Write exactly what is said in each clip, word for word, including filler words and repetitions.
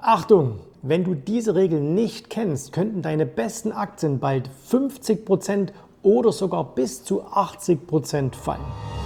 Achtung! Wenn du diese Regel nicht kennst, könnten deine besten Aktien bald fünfzig Prozent oder sogar bis zu achtzig Prozent fallen.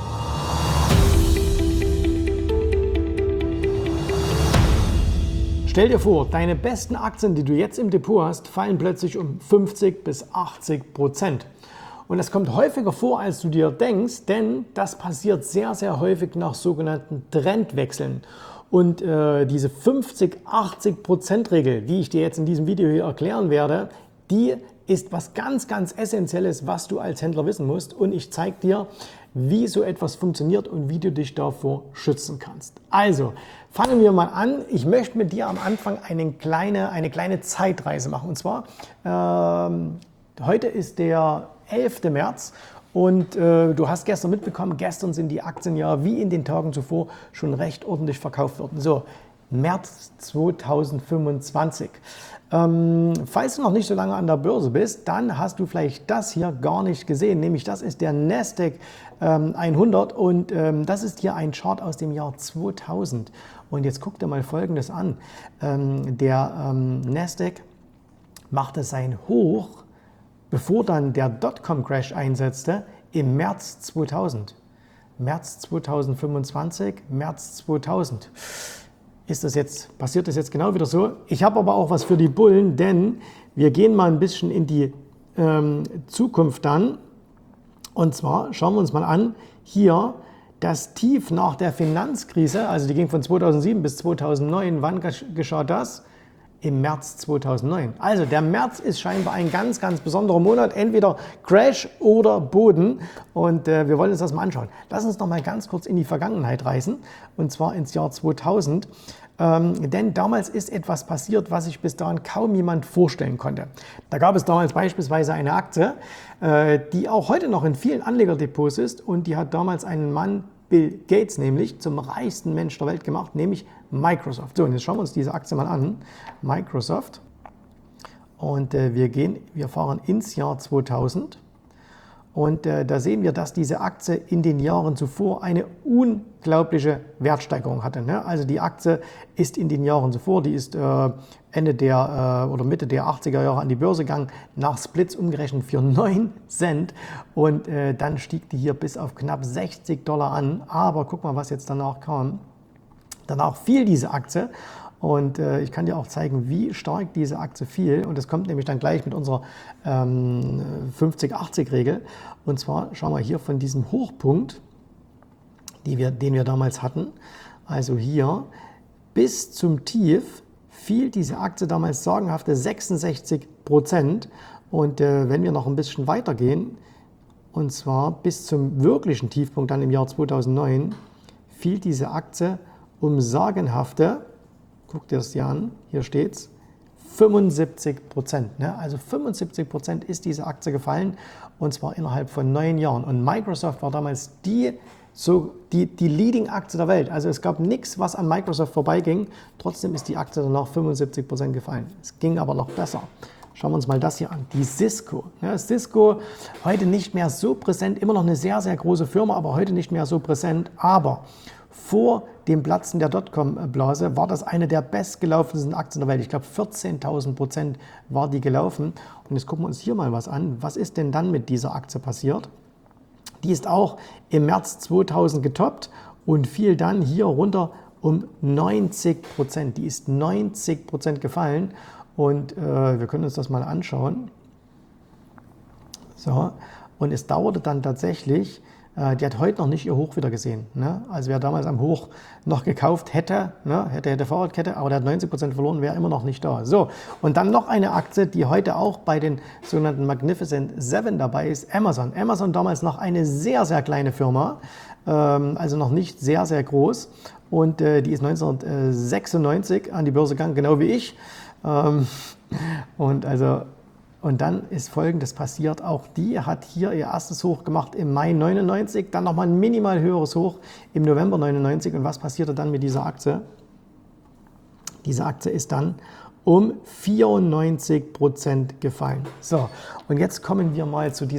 Stell dir vor, deine besten Aktien, die du jetzt im Depot hast, fallen plötzlich um fünfzig bis achtzig Prozent. Und das kommt häufiger vor, als du dir denkst, denn das passiert sehr, sehr häufig nach sogenannten Trendwechseln. Und äh, diese fünfzig bis achtzig Prozent Regel, die ich dir jetzt in diesem Video hier erklären werde, die ist was ganz, ganz Essentielles, was du als Händler wissen musst. Und ich zeige dir, wie so etwas funktioniert und wie du dich davor schützen kannst. Also, fangen wir mal an. Ich möchte mit dir am Anfang eine kleine, eine kleine Zeitreise machen. Und zwar, ähm, heute ist der elfte März. Und äh, du hast gestern mitbekommen, gestern sind die Aktien ja wie in den Tagen zuvor schon recht ordentlich verkauft worden. So, März zweitausendfünfundzwanzig. Ähm, falls du noch nicht so lange an der Börse bist, dann hast du vielleicht das hier gar nicht gesehen, nämlich das ist der Nasdaq ähm, hundert und ähm, das ist hier ein Chart aus dem Jahr zweitausend. Und jetzt guck dir mal Folgendes an. Ähm, der ähm, Nasdaq machte sein Hoch, bevor dann der Dotcom-Crash einsetzte, im März zweitausend. März zweitausendfünfundzwanzig, März zweitausend. Ist das jetzt, passiert das jetzt genau wieder so? Ich habe aber auch was für die Bullen, denn wir gehen mal ein bisschen in die ähm, Zukunft dann. Und zwar schauen wir uns mal an, hier das Tief nach der Finanzkrise, also die ging von zweitausendsieben bis zweitausendneun. Wann geschah das? Im März zweitausendneun. Also der März ist scheinbar ein ganz, ganz besonderer Monat, entweder Crash oder Boden. Und äh, wir wollen uns das mal anschauen. Lass uns noch mal ganz kurz in die Vergangenheit reisen, und zwar ins Jahr zweitausend. Ähm, denn damals ist etwas passiert, was sich bis dahin kaum jemand vorstellen konnte. Da gab es damals beispielsweise eine Aktie, äh, die auch heute noch in vielen Anlegerdepots ist, und die hat damals einen Mann, Bill Gates, nämlich zum reichsten Mensch der Welt gemacht, nämlich Microsoft. So, und jetzt schauen wir uns diese Aktie mal an. Microsoft. Und äh, wir gehen, wir fahren ins Jahr zweitausend. Und äh, da sehen wir, dass diese Aktie in den Jahren zuvor eine unglaubliche Wertsteigerung hatte. Ne? Also die Aktie ist in den Jahren zuvor, die ist äh, Ende der äh, oder Mitte der achtziger Jahre an die Börse gegangen, nach Splits umgerechnet für neun Cent. Und äh, dann stieg die hier bis auf knapp sechzig Dollar an. Aber guck mal, was jetzt danach kam. Danach fiel diese Aktie. Und äh, ich kann dir auch zeigen, wie stark diese Aktie fiel. Und das kommt nämlich dann gleich mit unserer ähm, fünfzig achtzig Regel. Und zwar schauen wir hier von diesem Hochpunkt, die wir, den wir damals hatten, also hier bis zum Tief, fiel diese Aktie damals sagenhafte sechsundsechzig Prozent. Und äh, wenn wir noch ein bisschen weitergehen, und zwar bis zum wirklichen Tiefpunkt dann im Jahr zweitausendneun, fiel diese Aktie um sagenhafte, guck dir das hier an, hier steht's, fünfundsiebzig Prozent. Ne? Also fünfundsiebzig Prozent ist diese Aktie gefallen, und zwar innerhalb von neun Jahren. Und Microsoft war damals die, so die, die Leading-Aktie der Welt. Also es gab nichts, was an Microsoft vorbeiging. Trotzdem ist die Aktie danach fünfundsiebzig Prozent gefallen. Es ging aber noch besser. Schauen wir uns mal das hier an, die Cisco. Ja, Cisco, heute nicht mehr so präsent, immer noch eine sehr, sehr große Firma, aber heute nicht mehr so präsent. Aber vor dem Platzen der Dotcom-Blase war das eine der bestgelaufensten Aktien der Welt. Ich glaube, vierzehntausend Prozent war die gelaufen. Und jetzt gucken wir uns hier mal was an. Was ist denn dann mit dieser Aktie passiert? Die ist auch im März zweitausend getoppt und fiel dann hier runter um neunzig Prozent. Die ist neunzig Prozent gefallen. Und äh, wir können uns das mal anschauen. So, und es dauerte dann tatsächlich, äh, die hat heute noch nicht ihr Hoch wieder gesehen. Ne? Also wer damals am Hoch noch gekauft hätte, ne? hätte, hätte Fahrradkette, aber der hat neunzig Prozent verloren, wäre immer noch nicht da. So, und dann noch eine Aktie, die heute auch bei den sogenannten Magnificent Seven dabei ist, Amazon. Amazon damals noch eine sehr, sehr kleine Firma, ähm, also noch nicht sehr, sehr groß. Und äh, die ist neunzehnhundertsechsundneunzig an die Börse gegangen, genau wie ich. Ähm, und also Und dann ist Folgendes passiert, auch die hat hier ihr erstes Hoch gemacht im Mai neunundneunzig, dann nochmal ein minimal höheres Hoch im November neunundneunzig. Und was passierte dann mit dieser Aktie? Diese Aktie ist dann um vierundneunzig Prozent gefallen. So, und jetzt kommen wir mal zu dieser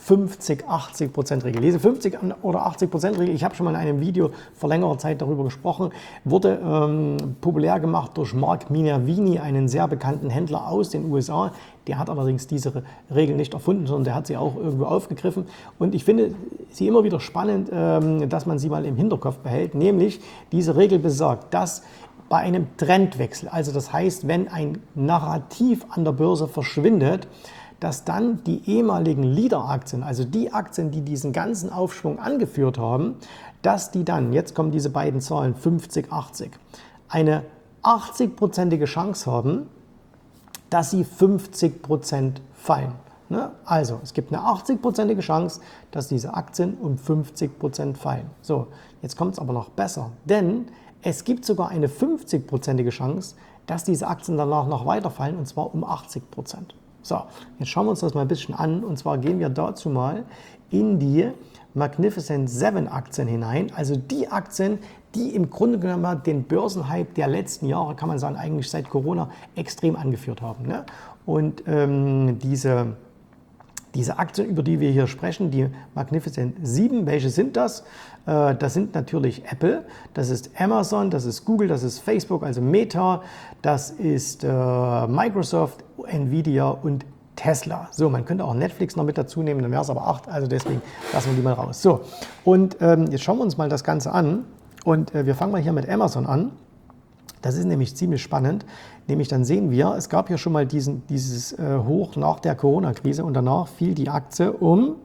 fünfzig achtzig Prozent Regel. Diese fünfzig oder achtzig Prozent Regel, ich habe schon mal in einem Video vor längerer Zeit darüber gesprochen, wurde ähm, populär gemacht durch Mark Minervini, einen sehr bekannten Händler aus den U S A. Der hat allerdings diese Regel nicht erfunden, sondern der hat sie auch irgendwo aufgegriffen. Und ich finde sie immer wieder spannend, ähm, dass man sie mal im Hinterkopf behält. Nämlich, diese Regel besagt, dass bei einem Trendwechsel, also das heißt, wenn ein Narrativ an der Börse verschwindet, dass dann die ehemaligen Leader-Aktien, also die Aktien, die diesen ganzen Aufschwung angeführt haben, dass die dann, jetzt kommen diese beiden Zahlen, fünfzig, achtzig, eine achtzig-prozentige Chance haben, dass sie fünfzig Prozent fallen. Also, es gibt eine achtzig-prozentige Chance, dass diese Aktien um fünfzig Prozent fallen. So, jetzt kommt es aber noch besser, denn es gibt sogar eine fünfzig-prozentige Chance, dass diese Aktien danach noch weiterfallen, und zwar um achtzig Prozent. So, jetzt schauen wir uns das mal ein bisschen an, und zwar gehen wir dazu mal in die Magnificent Seven Aktien hinein, also die Aktien, die im Grunde genommen den Börsenhype der letzten Jahre, kann man sagen, eigentlich seit Corona extrem angeführt haben. Ne? Und ähm, diese, diese Aktien, über die wir hier sprechen, die Magnificent Sieben, welche sind das? Äh, das sind natürlich Apple, das ist Amazon, das ist Google, das ist Facebook, also Meta, das ist äh, Microsoft, Nvidia und Tesla. So, man könnte auch Netflix noch mit dazu nehmen, dann wäre es aber acht, also deswegen lassen wir die mal raus. So, und ähm, jetzt schauen wir uns mal das Ganze an, und äh, wir fangen mal hier mit Amazon an. Das ist nämlich ziemlich spannend, nämlich dann sehen wir, es gab hier schon mal diesen, dieses äh, Hoch nach der Corona-Krise, und danach fiel die Aktie um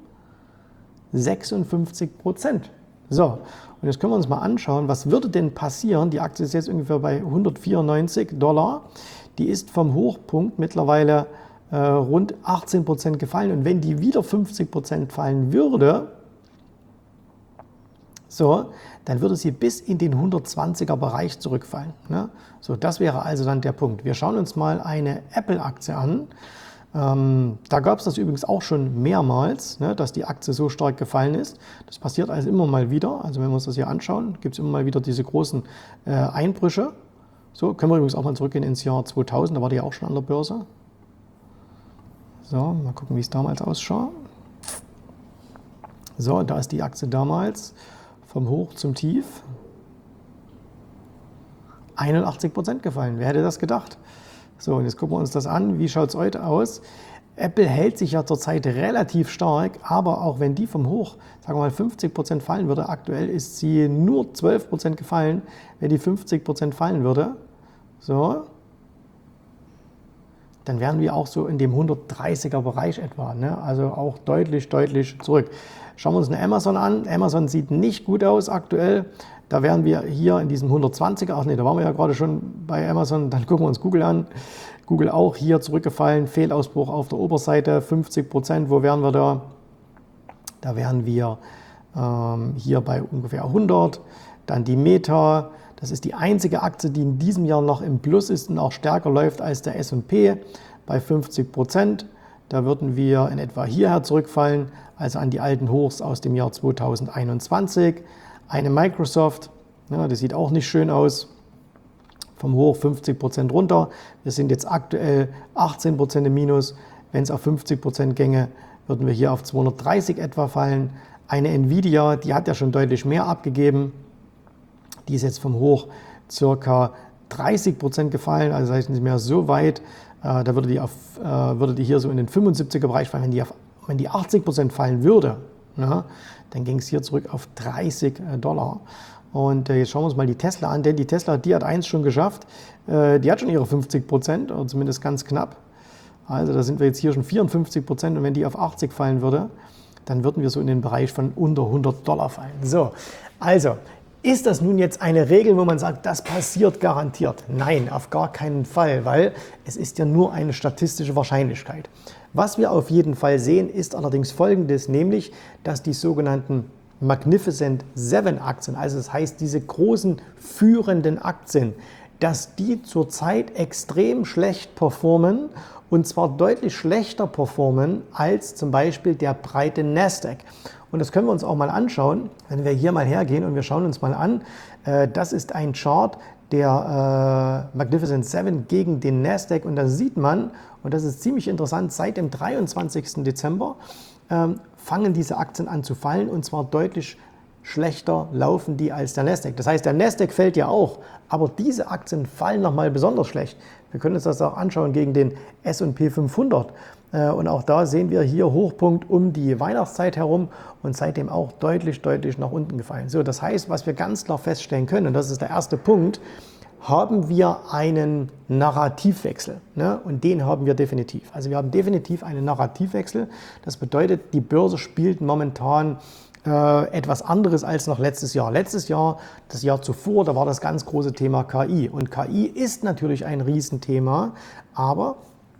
sechsundfünfzig Prozent. So, und jetzt können wir uns mal anschauen, was würde denn passieren? Die Aktie ist jetzt ungefähr bei hundertvierundneunzig Dollar. Die ist vom Hochpunkt mittlerweile äh, rund achtzehn Prozent gefallen. Und wenn die wieder fünfzig Prozent fallen würde, so, dann würde sie bis in den hundertzwanziger Bereich zurückfallen. Ne? So, das wäre also dann der Punkt. Wir schauen uns mal eine Apple-Aktie an. Ähm, da gab es das übrigens auch schon mehrmals, ne, dass die Aktie so stark gefallen ist. Das passiert also immer mal wieder. Also wenn wir uns das hier anschauen, gibt es immer mal wieder diese großen äh, Einbrüche. So, können wir übrigens auch mal zurückgehen ins Jahr zweitausend, da war die ja auch schon an der Börse. So, mal gucken, wie es damals ausschaut. So, da ist die Aktie damals vom Hoch zum Tief einundachtzig Prozent gefallen. Wer hätte das gedacht? So, und jetzt gucken wir uns das an. Wie schaut es heute aus? Apple hält sich ja zurzeit relativ stark, aber auch wenn die vom Hoch, sagen wir mal, fünfzig Prozent fallen würde, aktuell ist sie nur zwölf Prozent gefallen, wenn die fünfzig Prozent fallen würde, so, dann wären wir auch so in dem hundertdreißiger Bereich etwa, ne? Also auch deutlich, deutlich zurück. Schauen wir uns eine Amazon an. Amazon sieht nicht gut aus aktuell. Da wären wir hier in diesem hundertzwanziger, ach nee, da waren wir ja gerade schon bei Amazon, dann gucken wir uns Google an. Google auch hier zurückgefallen, Fehlausbruch auf der Oberseite, fünfzig Prozent, wo wären wir da? Da wären wir ähm, hier bei ungefähr hundert. Dann die Meta, das ist die einzige Aktie, die in diesem Jahr noch im Plus ist und auch stärker läuft als der S und P bei fünfzig Prozent. Da würden wir in etwa hierher zurückfallen, also an die alten Hochs aus dem Jahr zweitausendeinundzwanzig. Eine Microsoft, ja, das sieht auch nicht schön aus, vom Hoch fünfzig Prozent runter. Wir sind jetzt aktuell achtzehn Prozent im Minus. Wenn es auf fünfzig Prozent gänge, würden wir hier auf zweihundertdreißig etwa fallen. Eine Nvidia, die hat ja schon deutlich mehr abgegeben. Die ist jetzt vom Hoch ca. dreißig Prozent gefallen, also das heißt nicht mehr so weit. Äh, da würde die, auf, äh, würde die hier so in den fünfundsiebziger Bereich fallen. Wenn die, auf, wenn die achtzig Prozent fallen würde, na, dann ging es hier zurück auf dreißig Dollar. Und äh, jetzt schauen wir uns mal die Tesla an, denn die Tesla, die hat eins schon geschafft. Äh, die hat schon ihre fünfzig Prozent, oder zumindest ganz knapp. Also da sind wir jetzt hier schon vierundfünfzig Prozent, und wenn die auf achtzig fallen würde, dann würden wir so in den Bereich von unter hundert Dollar fallen. So, also ist das nun jetzt eine Regel, wo man sagt, das passiert garantiert? Nein, auf gar keinen Fall, weil es ist ja nur eine statistische Wahrscheinlichkeit. Was wir auf jeden Fall sehen, ist allerdings Folgendes, nämlich, dass die sogenannten Magnificent Seven Aktien, also das heißt diese großen führenden Aktien, dass die zurzeit extrem schlecht performen, und zwar deutlich schlechter performen als zum Beispiel der breite Nasdaq. Und das können wir uns auch mal anschauen, wenn wir hier mal hergehen und wir schauen uns mal an. Das ist ein Chart der Magnificent Seven gegen den Nasdaq, und da sieht man, und das ist ziemlich interessant, seit dem dreiundzwanzigsten Dezember ähm, fangen diese Aktien an zu fallen und zwar deutlich schlechter laufen die als der Nasdaq. Das heißt, der Nasdaq fällt ja auch, aber diese Aktien fallen nochmal besonders schlecht. Wir können uns das auch anschauen gegen den S und P fünfhundert. Und auch da sehen wir hier Hochpunkt um die Weihnachtszeit herum und seitdem auch deutlich, deutlich nach unten gefallen. So, das heißt, was wir ganz klar feststellen können, und das ist der erste Punkt, haben wir einen Narrativwechsel. Ne? Und den haben wir definitiv. Also wir haben definitiv einen Narrativwechsel. Das bedeutet, die Börse spielt momentan äh, etwas anderes als noch letztes Jahr. Letztes Jahr, das Jahr zuvor, da war das ganz große Thema K I. Und K I ist natürlich ein Riesenthema, aber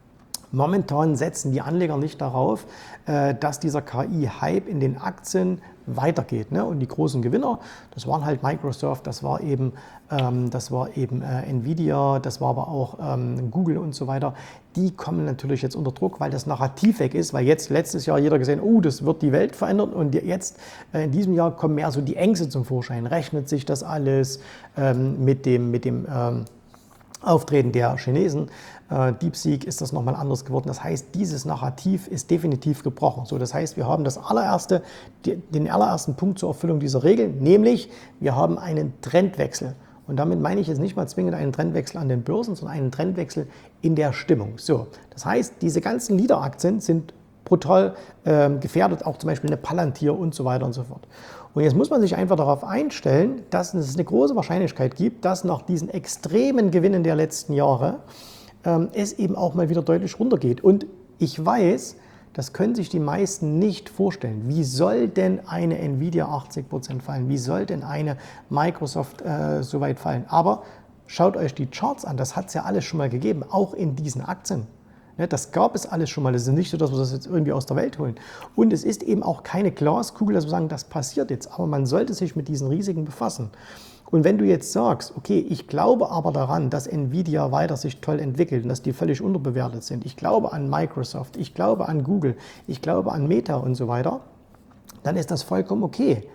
momentan setzen die Anleger nicht darauf, dass dieser K I-Hype in den Aktien weitergeht. Und die großen Gewinner, das waren halt Microsoft, das war eben, das war eben Nvidia, das war aber auch Google und so weiter. Die kommen natürlich jetzt unter Druck, weil das Narrativ weg ist, weil jetzt letztes Jahr jeder gesehen, oh, das wird die Welt verändern und jetzt in diesem Jahr kommen mehr so die Ängste zum Vorschein. Rechnet sich das alles mit dem, mit dem Auftreten der Chinesen, äh, DeepSeek ist das nochmal anders geworden. Das heißt, dieses Narrativ ist definitiv gebrochen. So, das heißt, wir haben das allererste, die, den allerersten Punkt zur Erfüllung dieser Regel, nämlich wir haben einen Trendwechsel. Und damit meine ich jetzt nicht mal zwingend einen Trendwechsel an den Börsen, sondern einen Trendwechsel in der Stimmung. So, das heißt, diese ganzen Leader-Aktien sind brutal äh, gefährdet, auch zum Beispiel eine Palantir und so weiter und so fort. Und jetzt muss man sich einfach darauf einstellen, dass es eine große Wahrscheinlichkeit gibt, dass nach diesen extremen Gewinnen der letzten Jahre ähm, es eben auch mal wieder deutlich runtergeht. Und ich weiß, das können sich die meisten nicht vorstellen. Wie soll denn eine Nvidia achtzig Prozent fallen? Wie soll denn eine Microsoft äh, so weit fallen? Aber schaut euch die Charts an, das hat es ja alles schon mal gegeben, auch in diesen Aktien. Das gab es alles schon mal. Es ist nicht so, dass wir das jetzt irgendwie aus der Welt holen. Und es ist eben auch keine Glaskugel, dass wir sagen, das passiert jetzt. Aber man sollte sich mit diesen Risiken befassen. Und wenn du jetzt sagst, okay, ich glaube aber daran, dass Nvidia weiter sich toll entwickelt und dass die völlig unterbewertet sind. Ich glaube an Microsoft, ich glaube an Google, ich glaube an Meta und so weiter, dann ist das vollkommen okay.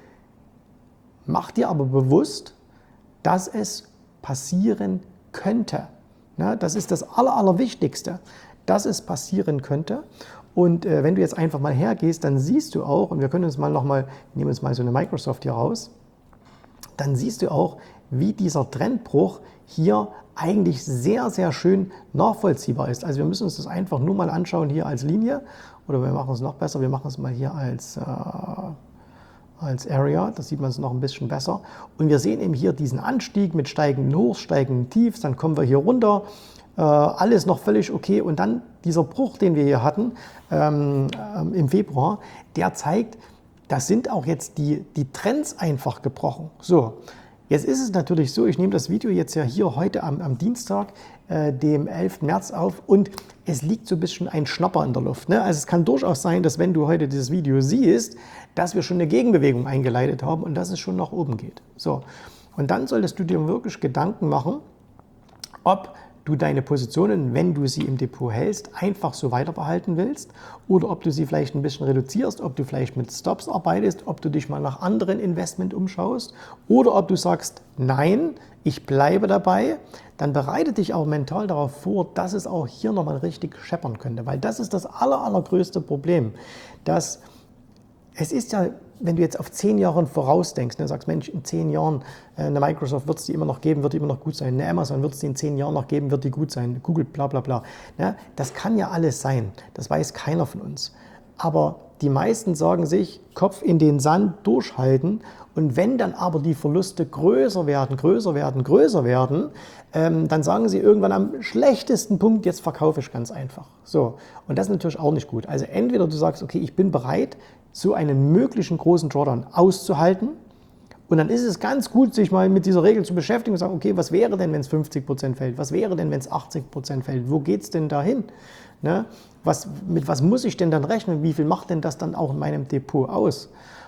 Mach dir aber bewusst, dass es passieren könnte. Ja, das ist das Aller, Allerwichtigste, dass es passieren könnte. Und äh, wenn du jetzt einfach mal hergehst, dann siehst du auch, und wir können uns mal nochmal, nehmen uns mal so eine Microsoft hier raus, dann siehst du auch, wie dieser Trendbruch hier eigentlich sehr, sehr schön nachvollziehbar ist. Also wir müssen uns das einfach nur mal anschauen hier als Linie, oder wir machen es noch besser, wir machen es mal hier als, äh, als Area, da sieht man es noch ein bisschen besser. Und wir sehen eben hier diesen Anstieg mit steigenden Hochs, steigenden Tiefs, dann kommen wir hier runter, äh, alles noch völlig okay. Und dann dieser Bruch, den wir hier hatten ähm, ähm, im Februar, der zeigt, das sind auch jetzt die, die Trends einfach gebrochen. So, jetzt ist es natürlich so, ich nehme das Video jetzt ja hier heute am, am Dienstag, äh, dem elften März auf, und es liegt so ein bisschen ein Schnapper in der Luft. Ne? Also es kann durchaus sein, dass wenn du heute dieses Video siehst, dass wir schon eine Gegenbewegung eingeleitet haben und dass es schon nach oben geht. So, und dann solltest du dir wirklich Gedanken machen, ob du deine Positionen, wenn du sie im Depot hältst, einfach so weiter behalten willst oder ob du sie vielleicht ein bisschen reduzierst, ob du vielleicht mit Stops arbeitest, ob du dich mal nach anderen Investment umschaust oder ob du sagst, nein, ich bleibe dabei, dann bereite dich auch mental darauf vor, dass es auch hier nochmal richtig scheppern könnte, weil das ist das aller, allergrößte Problem, dass es ist ja, wenn du jetzt auf zehn Jahre vorausdenkst, ne, sagst, Mensch, in zehn Jahren, äh, eine Microsoft wird es die immer noch geben, wird die immer noch gut sein, eine Amazon wird es die in zehn Jahren noch geben, wird die gut sein, Google, bla bla bla. Ne, das kann ja alles sein, das weiß keiner von uns. Aber die meisten sagen sich, Kopf in den Sand durchhalten, und wenn dann aber die Verluste größer werden, größer werden, größer werden, ähm, dann sagen sie irgendwann am schlechtesten Punkt, jetzt verkaufe ich ganz einfach. So, und das ist natürlich auch nicht gut. Also entweder du sagst, okay, ich bin bereit, so einen möglichen großen Drawdown auszuhalten, und dann ist es ganz gut, sich mal mit dieser Regel zu beschäftigen und sagen, okay, was wäre denn, wenn es fünfzig Prozent fällt? Was wäre denn, wenn es achtzig Prozent fällt? Wo geht es denn dahin? Ne? Was, mit was muss ich denn dann rechnen? Wie viel macht denn das dann auch in meinem Depot aus?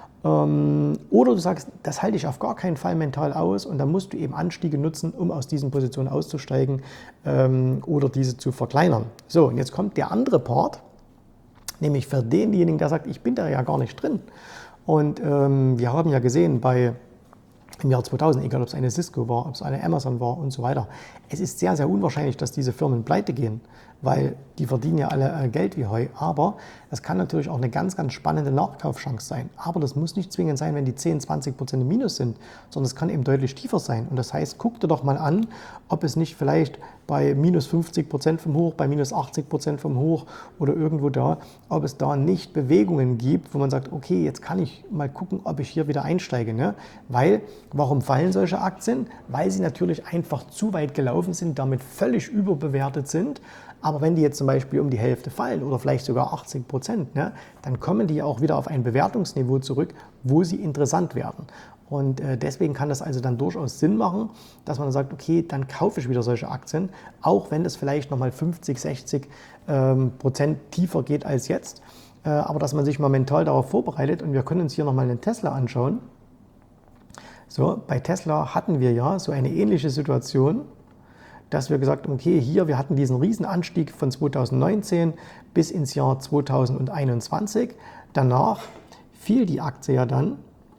Ähm, oder du sagst, das halte ich auf gar keinen Fall mental aus, und dann musst du eben Anstiege nutzen, um aus diesen Positionen auszusteigen ähm, oder diese zu verkleinern. So, und jetzt kommt der andere Part, nämlich für denjenigen, der sagt, ich bin da ja gar nicht drin. Und ähm, wir haben ja gesehen, bei im Jahr zweitausend, egal ob es eine Cisco war, ob es eine Amazon war und so weiter. Es ist sehr, sehr unwahrscheinlich, dass diese Firmen pleite gehen, weil die verdienen ja alle Geld wie Heu. Aber das kann natürlich auch eine ganz, ganz spannende Nachkaufchance sein. Aber das muss nicht zwingend sein, wenn die zehn, zwanzig Prozent im Minus sind, sondern es kann eben deutlich tiefer sein. Und das heißt, guck dir doch mal an, ob es nicht vielleicht bei minus fünfzig Prozent vom Hoch, bei minus achtzig Prozent vom Hoch oder irgendwo da, ob es da nicht Bewegungen gibt, wo man sagt, okay, jetzt kann ich mal gucken, ob ich hier wieder einsteige. Ne? Weil, warum fallen solche Aktien? Weil sie natürlich einfach zu weit gelaufen sind, damit völlig überbewertet sind. Aber wenn die jetzt zum Beispiel um die Hälfte fallen oder vielleicht sogar achtzig Prozent, ne, dann kommen die auch wieder auf ein Bewertungsniveau zurück, wo sie interessant werden. Und äh, deswegen kann das also dann durchaus Sinn machen, dass man sagt, okay, dann kaufe ich wieder solche Aktien, auch wenn das vielleicht nochmal fünfzig, sechzig ähm, Prozent tiefer geht als jetzt. Äh, aber dass man sich mal mental darauf vorbereitet, und wir können uns hier nochmal einen Tesla anschauen. So, bei Tesla hatten wir ja so eine ähnliche Situation, dass wir gesagt haben, okay, hier, wir hatten diesen riesen Anstieg von zweitausendneunzehn bis ins Jahr zweitausendeinundzwanzig. Danach fiel die Aktie ja dann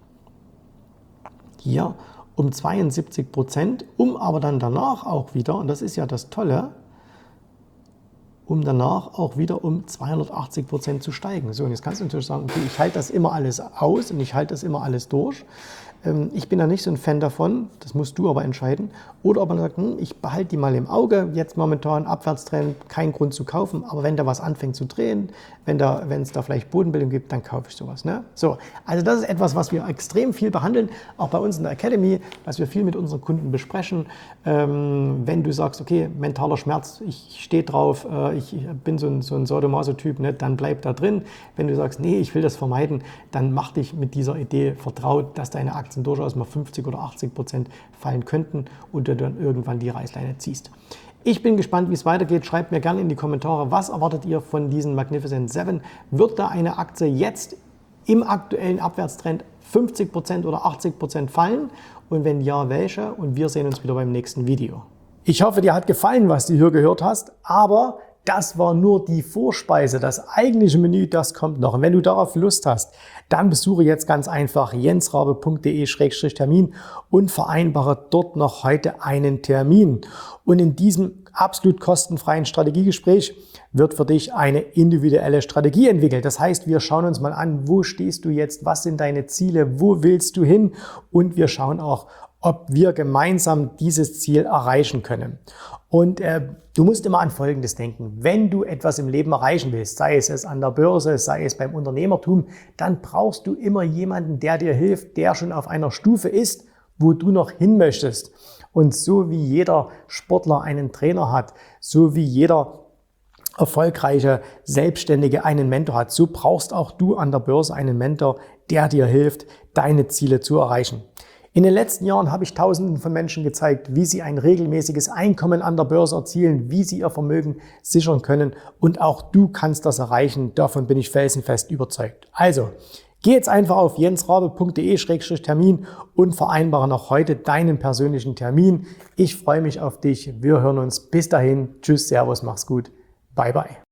hier um zweiundsiebzig Prozent, um aber dann danach auch wieder, und das ist ja das Tolle, um danach auch wieder um zweihundertachtzig Prozent zu steigen. So, und jetzt kannst du natürlich sagen, okay, ich halte das immer alles aus und ich halte das immer alles durch. Ich bin da nicht so ein Fan davon, das musst du aber entscheiden. Oder ob man sagt, hm, ich behalte die mal im Auge, jetzt momentan Abwärtstrend, kein Grund zu kaufen, aber wenn da was anfängt zu drehen, wenn da, wenn es da vielleicht Bodenbildung gibt, dann kaufe ich sowas. Ne? So, also das ist etwas, was wir extrem viel behandeln, auch bei uns in der Academy, was wir viel mit unseren Kunden besprechen. Ähm, wenn du sagst, okay, mentaler Schmerz, ich stehe drauf, äh, ich bin so ein, so ein Sadomaso-Typ, ne, dann bleib da drin. Wenn du sagst, nee, ich will das vermeiden, dann mach dich mit dieser Idee vertraut, dass deine Aktien durchaus mal fünfzig oder achtzig Prozent fallen könnten und du dann irgendwann die Reißleine ziehst. Ich bin gespannt, wie es weitergeht. Schreibt mir gerne in die Kommentare, was erwartet ihr von diesen Magnificent Seven? Wird da eine Aktie jetzt im aktuellen Abwärtstrend fünfzig Prozent oder achtzig Prozent fallen? Und wenn ja, welche? Und wir sehen uns wieder beim nächsten Video. Ich hoffe, dir hat gefallen, was du hier gehört hast, aber das war nur die Vorspeise. Das eigentliche Menü, das kommt noch. Und wenn du darauf Lust hast, dann besuche jetzt ganz einfach jensrabe punkt de Schrägstrich Termin und vereinbare dort noch heute einen Termin. Und in diesem absolut kostenfreien Strategiegespräch wird für dich eine individuelle Strategie entwickelt. Das heißt, wir schauen uns mal an, wo stehst du jetzt, was sind deine Ziele, wo willst du hin? Und wir schauen auch, ob wir gemeinsam dieses Ziel erreichen können. Und äh, du musst immer an Folgendes denken. Wenn du etwas im Leben erreichen willst, sei es an der Börse, sei es beim Unternehmertum, dann brauchst du immer jemanden, der dir hilft, der schon auf einer Stufe ist, wo du noch hin möchtest. Und so wie jeder Sportler einen Trainer hat, so wie jeder erfolgreiche Selbstständige einen Mentor hat, so brauchst auch du an der Börse einen Mentor, der dir hilft, deine Ziele zu erreichen. In den letzten Jahren habe ich Tausenden von Menschen gezeigt, wie sie ein regelmäßiges Einkommen an der Börse erzielen, wie sie ihr Vermögen sichern können. Und auch du kannst das erreichen. Davon bin ich felsenfest überzeugt. Also, geh jetzt einfach auf jensrabe punkt de Schrägstrich Termin und vereinbare noch heute deinen persönlichen Termin. Ich freue mich auf dich. Wir hören uns. Bis dahin. Tschüss, Servus, mach's gut. Bye, bye.